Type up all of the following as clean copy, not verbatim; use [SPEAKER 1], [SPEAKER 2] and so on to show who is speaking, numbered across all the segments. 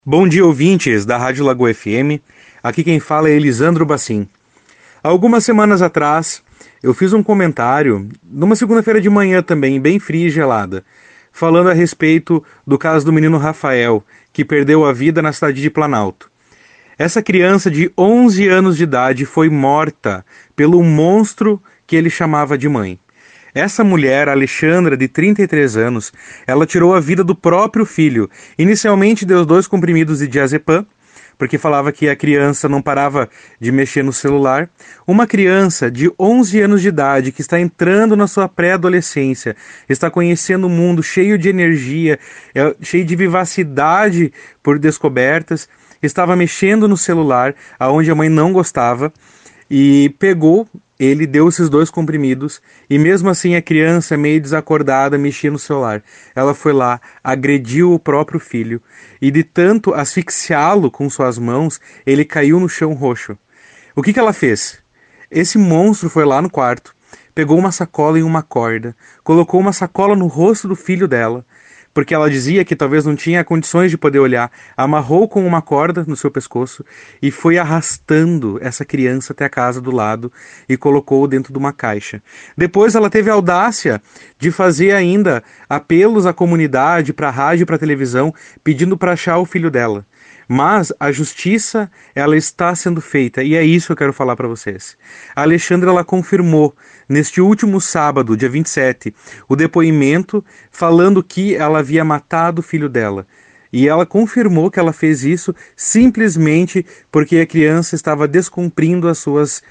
[SPEAKER 1] Bom dia, ouvintes da Rádio Lagoa FM. Aqui quem fala é Elisandro Bassim. Algumas semanas atrás, eu fiz um comentário, numa segunda-feira de manhã também, bem fria e gelada, falando a respeito do caso do menino Rafael, que perdeu a vida na cidade de Planalto. Essa criança de 11 anos de idade foi morta pelo monstro que ele chamava de mãe. Essa mulher, Alexandra, de 33 anos, ela tirou a vida do próprio filho. Inicialmente deu 2 comprimidos de diazepam, porque falava que a criança não parava de mexer no celular. Uma criança de 11 anos de idade, que está entrando na sua pré-adolescência, está conhecendo o mundo cheio de energia, cheio de vivacidade por descobertas, estava mexendo no celular, aonde a mãe não gostava, e pegou, ele deu esses 2 comprimidos, e mesmo assim a criança, meio desacordada, mexia no celular. Ela foi lá, agrediu o próprio filho, e de tanto asfixiá-lo com suas mãos, ele caiu no chão roxo. O que ela fez? Esse monstro foi lá no quarto, pegou uma sacola e uma corda, colocou uma sacola no rosto do filho dela, porque ela dizia que talvez não tinha condições de poder olhar, amarrou com uma corda no seu pescoço e foi arrastando essa criança até a casa do lado e colocou dentro de uma caixa. Depois ela teve a audácia de fazer ainda apelos à comunidade, para a rádio e para a televisão, pedindo para achar o filho dela. Mas a justiça, ela está sendo feita, e é isso que eu quero falar para vocês. A Alexandra, ela confirmou, neste último sábado, dia 27, o depoimento falando que ela havia matado o filho dela. E ela confirmou que ela fez isso simplesmente porque a criança estava descumprindo as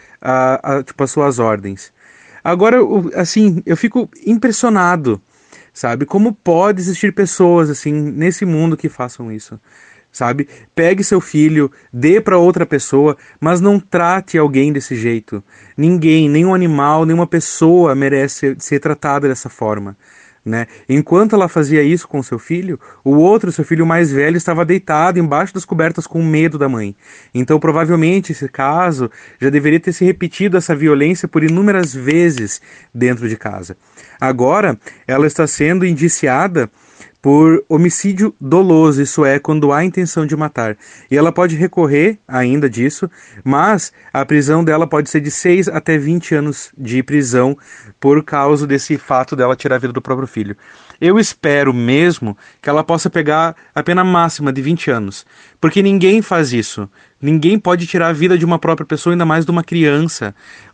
[SPEAKER 1] suas ordens. Agora, assim, eu fico impressionado, sabe? Como pode existir pessoas, assim, nesse mundo que façam isso? Sabe? Pegue seu filho, dê para outra pessoa, mas não trate alguém desse jeito. Ninguém, nenhum animal, nenhuma pessoa merece ser tratada dessa forma, né? Enquanto ela fazia isso com seu filho, o outro, seu filho mais velho, estava deitado embaixo das cobertas com medo da mãe. Então, provavelmente, esse caso já deveria ter se repetido essa violência por inúmeras vezes dentro de casa. Agora, ela está sendo indiciada por homicídio doloso, isso é, quando há intenção de matar. E ela pode recorrer ainda disso, mas a prisão dela pode ser de 6 até 20 anos de prisão por causa desse fato dela tirar a vida do próprio filho. Eu espero mesmo que ela possa pegar a pena máxima de 20 anos, porque ninguém faz isso. Ninguém pode tirar a vida de uma própria pessoa, ainda mais de uma criança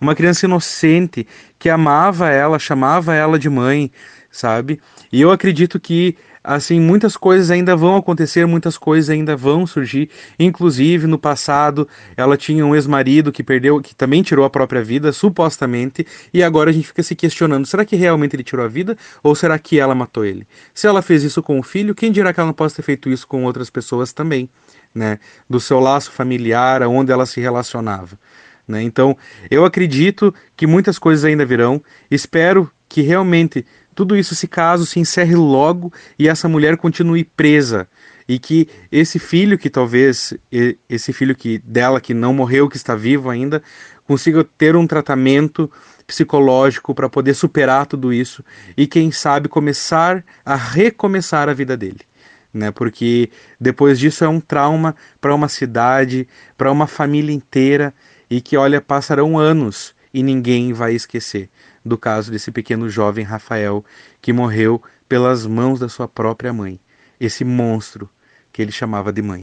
[SPEAKER 1] inocente que amava ela, chamava ela de mãe, sabe? E eu acredito que assim, muitas coisas ainda vão acontecer, muitas coisas ainda vão surgir. Inclusive, no passado, ela tinha um ex-marido que perdeu, que também tirou a própria vida, supostamente, e agora a gente fica se questionando, será que realmente ele tirou a vida ou será que ela matou ele? Se ela fez isso com o filho, quem dirá que ela não possa ter feito isso com outras pessoas também, né? Do seu laço familiar, aonde ela se relacionava. Né? Então, eu acredito que muitas coisas ainda virão. Espero que realmente tudo isso, se caso, se encerre logo e essa mulher continue presa. E que esse filho que talvez, esse filho dela que não morreu, que está vivo ainda, consiga ter um tratamento psicológico para poder superar tudo isso e quem sabe começar a recomeçar a vida dele. Né? Porque depois disso é um trauma para uma cidade, para uma família inteira e que, olha, passarão anos e ninguém vai esquecer do caso desse pequeno jovem Rafael que morreu pelas mãos da sua própria mãe, esse monstro que ele chamava de mãe.